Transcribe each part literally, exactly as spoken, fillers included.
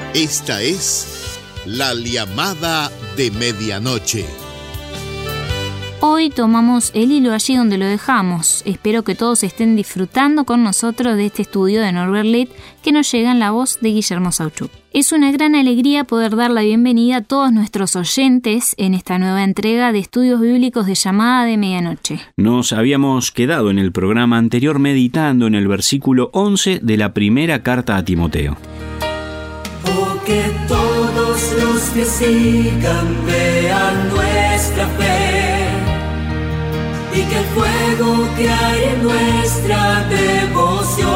Esta es la llamada de medianoche. Hoy tomamos el hilo allí donde lo dejamos. Espero que todos estén disfrutando con nosotros de este estudio de Norbert Litt que nos llega en la voz de Guillermo Sauchuk. Es una gran alegría poder dar la bienvenida a todos nuestros oyentes en esta nueva entrega de estudios bíblicos de Llamada de Medianoche. Nos habíamos quedado en el programa anterior meditando en el versículo once de la primera carta a Timoteo. Oh, que todos los que sigan vean nuestra fe y que el fuego que hay en nuestra devoción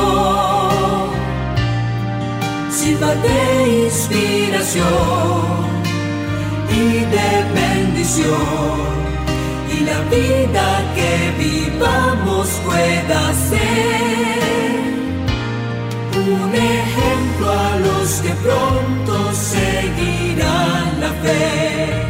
sirva de inspiración y de bendición, y la vida que vivamos pueda ser un ejemplo a los que pronto seguirán la fe.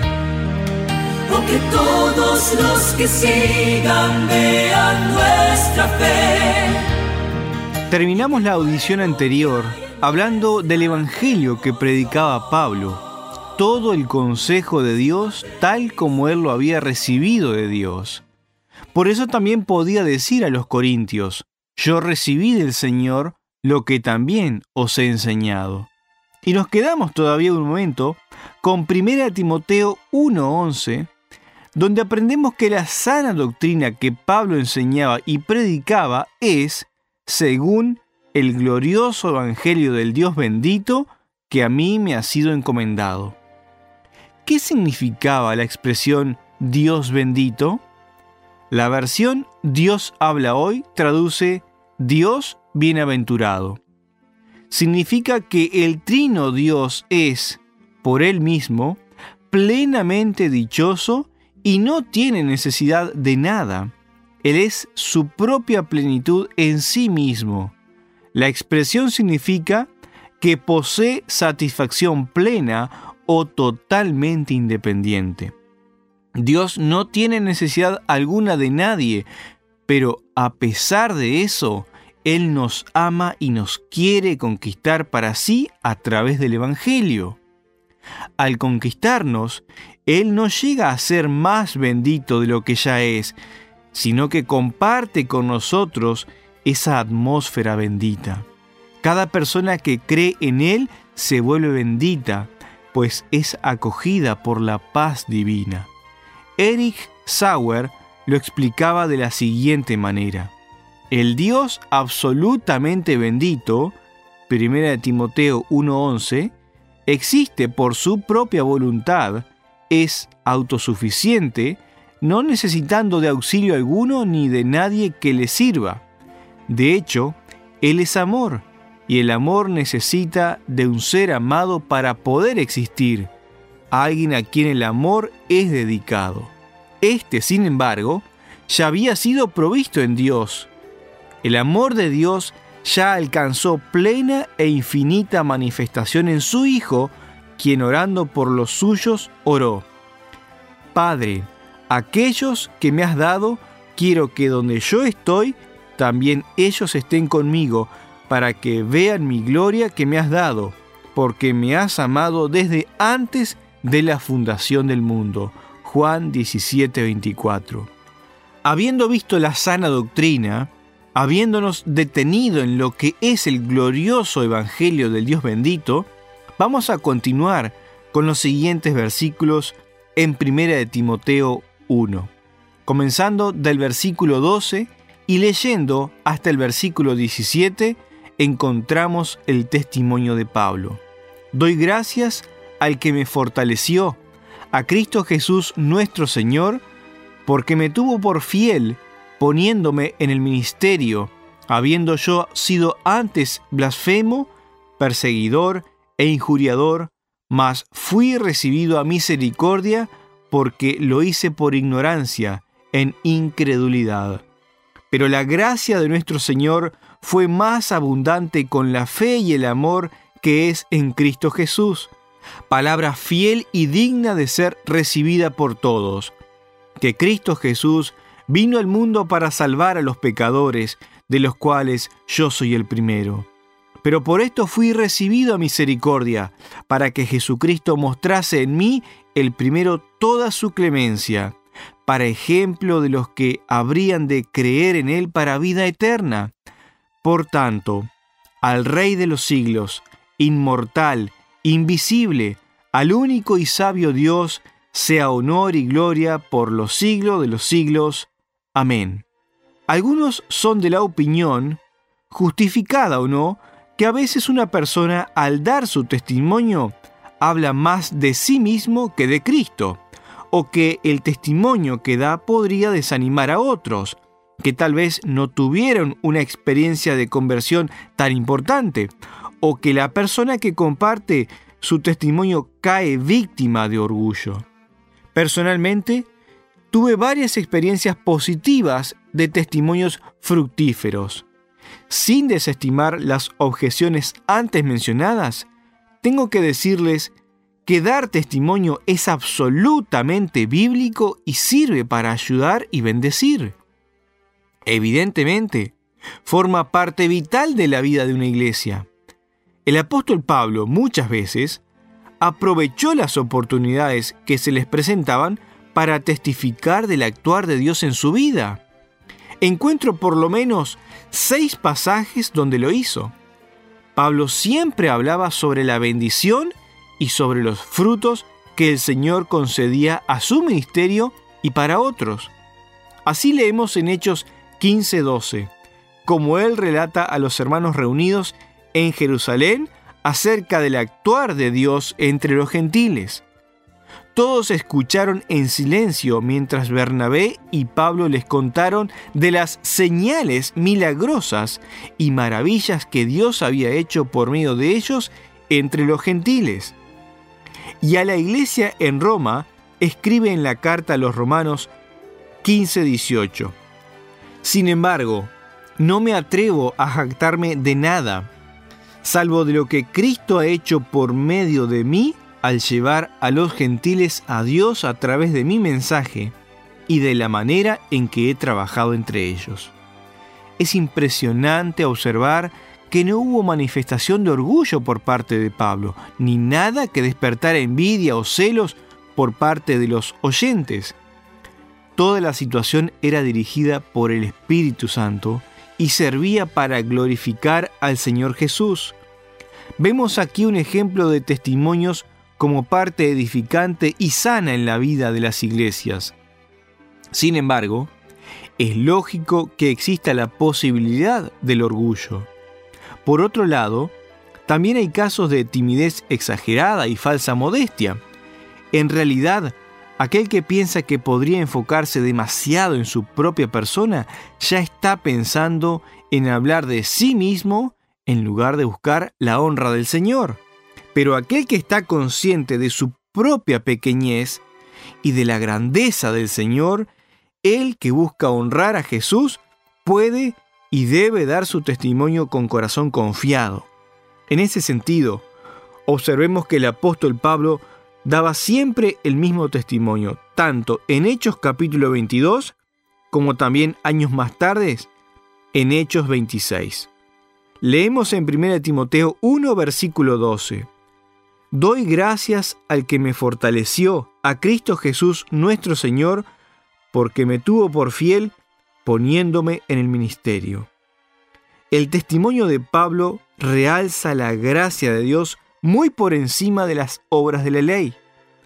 O que todos los que sigan vean nuestra fe. Terminamos la audición anterior hablando del evangelio que predicaba Pablo, todo el consejo de Dios tal como él lo había recibido de Dios. Por eso también podía decir a los corintios: yo recibí del Señor lo que también os he enseñado. Y nos quedamos todavía un momento con primera Timoteo uno once, donde aprendemos que la sana doctrina que Pablo enseñaba y predicaba es según el glorioso evangelio del Dios bendito que a mí me ha sido encomendado. ¿Qué significaba la expresión Dios bendito? La versión Dios habla hoy traduce Dios bienaventurado. Significa que el trino Dios es, por él mismo, plenamente dichoso y no tiene necesidad de nada. Él es su propia plenitud en sí mismo. La expresión significa que posee satisfacción plena o totalmente independiente. Dios no tiene necesidad alguna de nadie, pero a pesar de eso, Él nos ama y nos quiere conquistar para sí a través del Evangelio. Al conquistarnos, Él no llega a ser más bendito de lo que ya es, sino que comparte con nosotros esa atmósfera bendita. Cada persona que cree en Él se vuelve bendita, pues es acogida por la paz divina. Erich Sauer lo explicaba de la siguiente manera: el Dios absolutamente bendito, primera Timoteo uno once, existe por su propia voluntad, es autosuficiente, no necesitando de auxilio alguno ni de nadie que le sirva. De hecho, Él es amor, y el amor necesita de un ser amado para poder existir, alguien a quien el amor es dedicado. Este, sin embargo, ya había sido provisto en Dios. El amor de Dios ya alcanzó plena e infinita manifestación en su Hijo, quien orando por los suyos oró: Padre, aquellos que me has dado, quiero que donde yo estoy, también ellos estén conmigo, para que vean mi gloria que me has dado, porque me has amado desde antes de la fundación del mundo. Juan diecisiete veinticuatro. Habiendo visto la sana doctrina, habiéndonos detenido en lo que es el glorioso evangelio del Dios bendito, vamos a continuar con los siguientes versículos en primera de Timoteo uno, comenzando del versículo doce y leyendo hasta el versículo diecisiete, encontramos el testimonio de Pablo. Doy gracias al que me fortaleció, a Cristo Jesús nuestro Señor, porque me tuvo por fiel, poniéndome en el ministerio, habiendo yo sido antes blasfemo, perseguidor e injuriador, mas fui recibido a misericordia, porque lo hice por ignorancia, en incredulidad. Pero la gracia de nuestro Señor fue más abundante con la fe y el amor que es en Cristo Jesús. Palabra fiel y digna de ser recibida por todos, que Cristo Jesús vino al mundo para salvar a los pecadores, de los cuales yo soy el primero. Pero por esto fui recibido a misericordia, para que Jesucristo mostrase en mí el primero toda su clemencia, para ejemplo de los que habrían de creer en Él para vida eterna. Por tanto, al Rey de los siglos, inmortal, invisible, al único y sabio Dios, sea honor y gloria por los siglos de los siglos. Amén. Algunos son de la opinión, justificada o no, que a veces una persona, al dar su testimonio, habla más de sí mismo que de Cristo, o que el testimonio que da podría desanimar a otros, que tal vez no tuvieron una experiencia de conversión tan importante, o que la persona que comparte su testimonio cae víctima de orgullo. Personalmente, tuve varias experiencias positivas de testimonios fructíferos. Sin desestimar las objeciones antes mencionadas, tengo que decirles que dar testimonio es absolutamente bíblico y sirve para ayudar y bendecir. Evidentemente, forma parte vital de la vida de una iglesia. El apóstol Pablo muchas veces aprovechó las oportunidades que se les presentaban para testificar del actuar de Dios en su vida. Encuentro por lo menos seis pasajes donde lo hizo. Pablo siempre hablaba sobre la bendición y sobre los frutos que el Señor concedía a su ministerio y para otros. Así leemos en Hechos quince doce, como él relata a los hermanos reunidos en Jerusalén acerca del actuar de Dios entre los gentiles. Todos escucharon en silencio mientras Bernabé y Pablo les contaron de las señales milagrosas y maravillas que Dios había hecho por medio de ellos entre los gentiles. Y a la iglesia en Roma escribe en la carta a los Romanos quince dieciocho. Sin embargo, no me atrevo a jactarme de nada, salvo de lo que Cristo ha hecho por medio de mí al llevar a los gentiles a Dios a través de mi mensaje y de la manera en que he trabajado entre ellos. Es impresionante observar que no hubo manifestación de orgullo por parte de Pablo, ni nada que despertara envidia o celos por parte de los oyentes. Toda la situación era dirigida por el Espíritu Santo y servía para glorificar al Señor Jesús. Vemos aquí un ejemplo de testimonios como parte edificante y sana en la vida de las iglesias. Sin embargo, es lógico que exista la posibilidad del orgullo. Por otro lado, también hay casos de timidez exagerada y falsa modestia. En realidad, aquel que piensa que podría enfocarse demasiado en su propia persona ya está pensando en hablar de sí mismo en lugar de buscar la honra del Señor. Pero aquel que está consciente de su propia pequeñez y de la grandeza del Señor, el que busca honrar a Jesús, puede y debe dar su testimonio con corazón confiado. En ese sentido, observemos que el apóstol Pablo daba siempre el mismo testimonio, tanto en Hechos capítulo veintidós, como también años más tarde en Hechos veintiséis. Leemos en primera Timoteo uno, versículo doce. Doy gracias al que me fortaleció, a Cristo Jesús nuestro Señor, porque me tuvo por fiel poniéndome en el ministerio. El testimonio de Pablo realza la gracia de Dios muy por encima de las obras de la ley.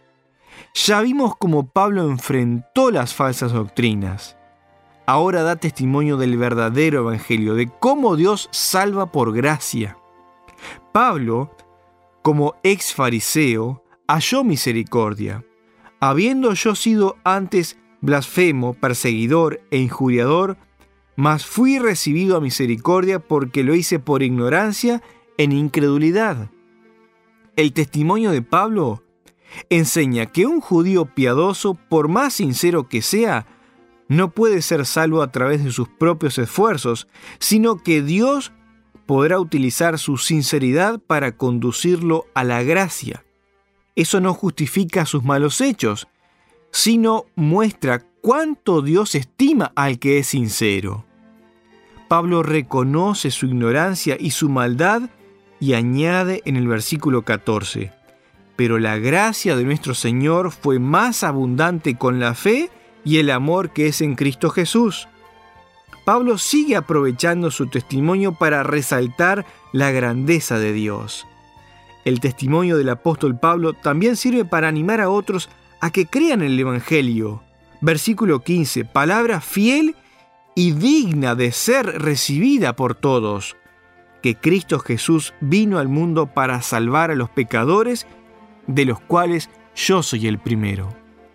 Ya vimos cómo Pablo enfrentó las falsas doctrinas. Ahora da testimonio del verdadero evangelio, de cómo Dios salva por gracia. Pablo, como ex fariseo, halló misericordia. Habiendo yo sido antes blasfemo, perseguidor e injuriador, mas fui recibido a misericordia porque lo hice por ignorancia en incredulidad. El testimonio de Pablo enseña que un judío piadoso, por más sincero que sea, no puede ser salvo a través de sus propios esfuerzos, sino que Dios podrá utilizar su sinceridad para conducirlo a la gracia. Eso no justifica sus malos hechos, sino muestra cuánto Dios estima al que es sincero. Pablo reconoce su ignorancia y su maldad y añade en el versículo catorce, pero la gracia de nuestro Señor fue más abundante con la fe y el amor que es en Cristo Jesús. Pablo sigue aprovechando su testimonio para resaltar la grandeza de Dios. El testimonio del apóstol Pablo también sirve para animar a otros a que crean en el Evangelio. Versículo quince, palabra fiel y digna de ser recibida por todos, que Cristo Jesús vino al mundo para salvar a los pecadores, de los cuales yo soy el primero.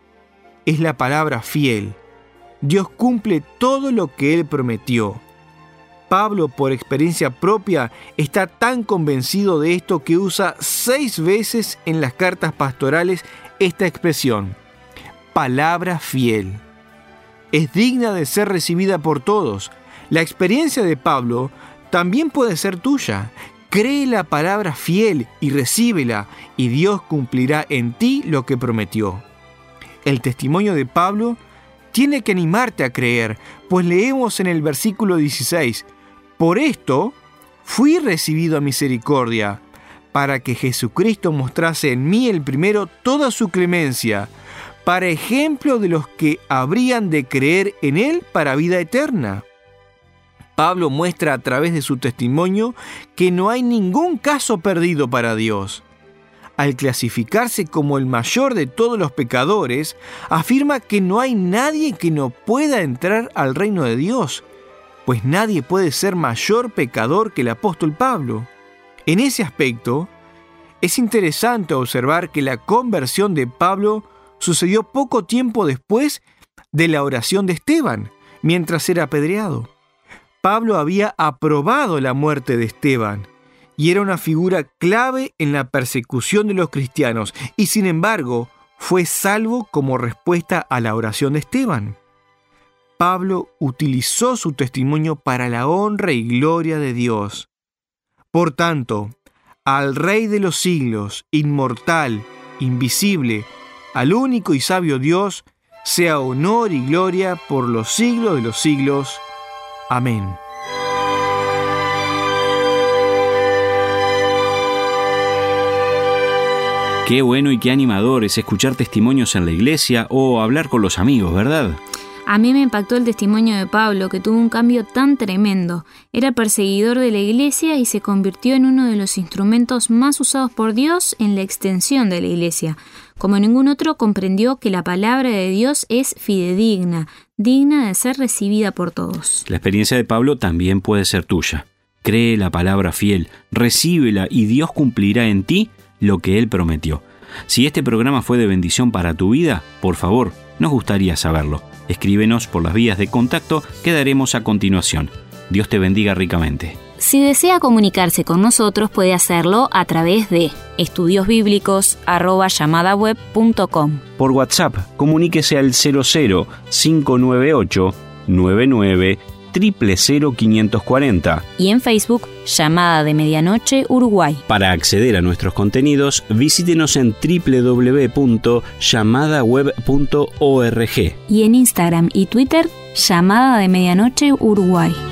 Es la palabra fiel. Dios cumple todo lo que Él prometió. Pablo, por experiencia propia, está tan convencido de esto que usa seis veces en las cartas pastorales esta expresión, palabra fiel. Es digna de ser recibida por todos. La experiencia de Pablo también puede ser tuya. Cree la palabra fiel y recíbela, y Dios cumplirá en ti lo que prometió. El testimonio de Pablo tiene que animarte a creer, pues leemos en el versículo dieciséis, por esto fui recibido a misericordia, para que Jesucristo mostrase en mí el primero toda su clemencia, para ejemplo de los que habrían de creer en Él para vida eterna. Pablo muestra a través de su testimonio que no hay ningún caso perdido para Dios. Al clasificarse como el mayor de todos los pecadores, afirma que no hay nadie que no pueda entrar al reino de Dios, pues nadie puede ser mayor pecador que el apóstol Pablo. En ese aspecto, es interesante observar que la conversión de Pablo sucedió poco tiempo después de la oración de Esteban, mientras era apedreado. Pablo había aprobado la muerte de Esteban y era una figura clave en la persecución de los cristianos, y sin embargo fue salvo como respuesta a la oración de Esteban. Pablo utilizó su testimonio para la honra y gloria de Dios. Por tanto, al Rey de los siglos, inmortal, invisible, al único y sabio Dios, sea honor y gloria por los siglos de los siglos. Amén. Qué bueno y qué animador es escuchar testimonios en la iglesia o hablar con los amigos, ¿verdad? A mí me impactó el testimonio de Pablo, que tuvo un cambio tan tremendo. Era perseguidor de la iglesia y se convirtió en uno de los instrumentos más usados por Dios en la extensión de la iglesia. Como ningún otro, comprendió que la palabra de Dios es fidedigna, digna de ser recibida por todos. La experiencia de Pablo también puede ser tuya. Cree la palabra fiel, recíbela y Dios cumplirá en ti lo que Él prometió. Si este programa fue de bendición para tu vida, por favor, nos gustaría saberlo. Escríbenos por las vías de contacto que daremos a continuación. Dios te bendiga ricamente. Si desea comunicarse con nosotros, puede hacerlo a través de estudiosbíblicos arroba llamadaweb punto com. Por WhatsApp, comuníquese al cero cero cinco nueve ocho nueve nueve cero cero cero cinco cuatro cero. Y en Facebook, Llamada de Medianoche Uruguay. Para acceder a nuestros contenidos, visítenos en doble u doble u doble u punto llamadaweb punto org. Y en Instagram y Twitter, Llamada de Medianoche Uruguay.